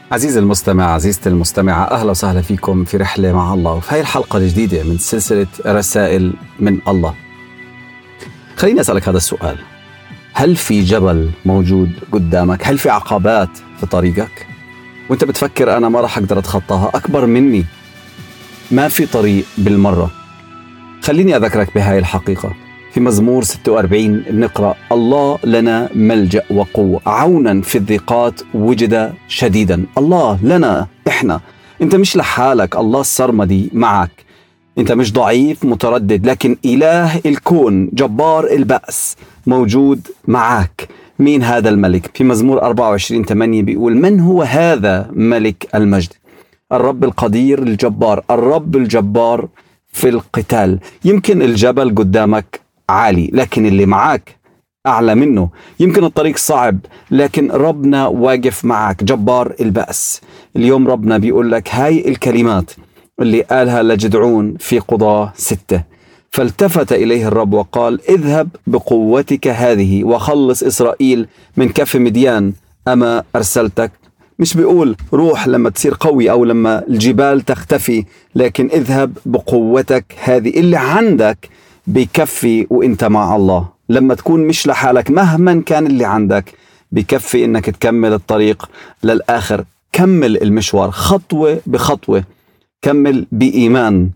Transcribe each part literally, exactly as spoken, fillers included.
عزيزي المستمع، عزيزتي المستمعة، أهلا وسهلا فيكم في رحلة مع الله وفي هاي الحلقة الجديدة من سلسلة رسائل من الله. خليني أسألك هذا السؤال: هل في جبل موجود قدامك؟ هل في عقبات في طريقك وانت بتفكر أنا ما راح أقدر أتخطاها، أكبر مني، ما في طريق بالمرة؟ خليني أذكرك بهاي الحقيقة. في مزمور ستة وأربعين بنقرأ: الله لنا ملجأ وقوة، عونا في الضيقات وجد شديدا. الله لنا، إحنا، أنت مش لحالك، الله السرمدي معك، أنت مش ضعيف متردد، لكن إله الكون جبار البأس موجود معك. مين هذا الملك؟ في مزمور أربعة وعشرين ثمانية بيقول: من هو هذا ملك المجد؟ الرب القدير الجبار، الرب الجبار في القتال. يمكن الجبل قدامك عالي لكن اللي معاك أعلى منه. يمكن الطريق صعب لكن ربنا واقف معك، جبار البأس. اليوم ربنا بيقول لك هاي الكلمات اللي قالها لجدعون في قضاة ستة: فالتفت إليه الرب وقال: اذهب بقوتك هذه وخلص إسرائيل من كف مديان، أما أرسلتك. مش بيقول روح لما تصير قوي أو لما الجبال تختفي، لكن اذهب بقوتك هذه اللي عندك بكفي. وانت مع الله لما تكون مش لحالك، مهما كان اللي عندك بكفي انك تكمل الطريق للآخر. كمل المشوار خطوة بخطوة، كمل بإيمان.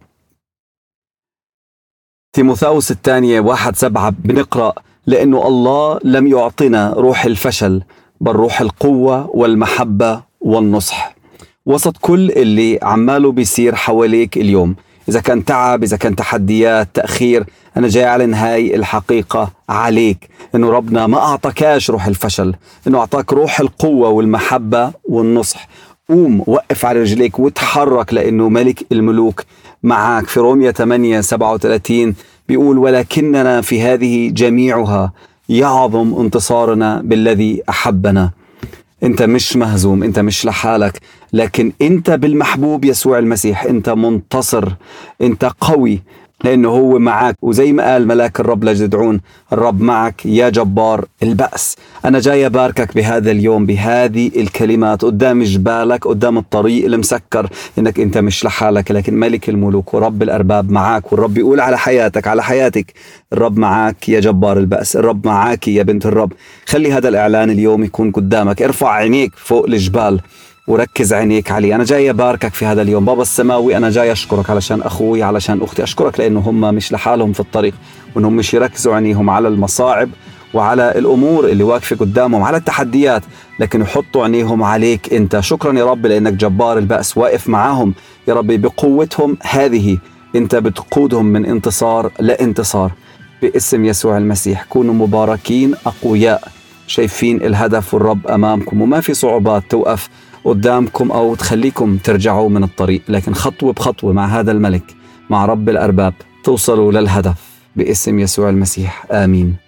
تيموثاوس الثانية واحد سبعة بنقرأ: لأنه الله لم يعطنا روح الفشل بل روح القوة والمحبة والنصح. وسط كل اللي عماله بيصير حواليك اليوم، إذا كان تعب، إذا كان تحديات، تأخير، أنا جاي أعلن هاي الحقيقة عليك: إنه ربنا ما أعطاكاش روح الفشل، إنه أعطاك روح القوة والمحبة والنصح. قوم وقف على رجليك وتحرك، لأنه ملك الملوك معك. في رومية ثمانية سبعة وثلاثين بيقول: ولكننا في هذه جميعها يعظم انتصارنا بالذي أحبنا. انت مش مهزوم، انت مش لحالك، لكن انت بالمحبوب يسوع المسيح انت منتصر، انت قوي لانه هو معك. وزي ما قال ملاك الرب لجدعون: الرب معك يا جبار البأس. انا جاي اباركك بهذا اليوم بهذه الكلمات قدام جبالك، قدام الطريق المسكر، انك انت مش لحالك، لكن ملك الملوك ورب الارباب معك. والرب يقول على حياتك، على حياتك: الرب معك يا جبار البأس، الرب معك يا بنت الرب. خلي هذا الاعلان اليوم يكون قدامك. ارفع عينيك فوق الجبال وركز عينيك علي. أنا جاي أباركك في هذا اليوم. بابا السماوي، أنا جاي أشكرك علشان أخوي، علشان أختي. أشكرك لأنه هم مش لحالهم في الطريق، وأنهم مش يركزوا عينيهم على المصاعب وعلى الأمور اللي واقفة قدامهم، على التحديات، لكن يحطوا عينيهم عليك أنت. شكرا يا رب لأنك جبار البأس واقف معاهم يا رب بقوتهم هذه. أنت بتقودهم من انتصار لانتصار باسم يسوع المسيح. كونوا مباركين، أقوياء، شايفين الهدف والرب أمامكم، وما في صعوبات توقف قدامكم أو تخليكم ترجعوا من الطريق، لكن خطوة بخطوة مع هذا الملك، مع رب الأرباب، توصلوا للهدف باسم يسوع المسيح. آمين.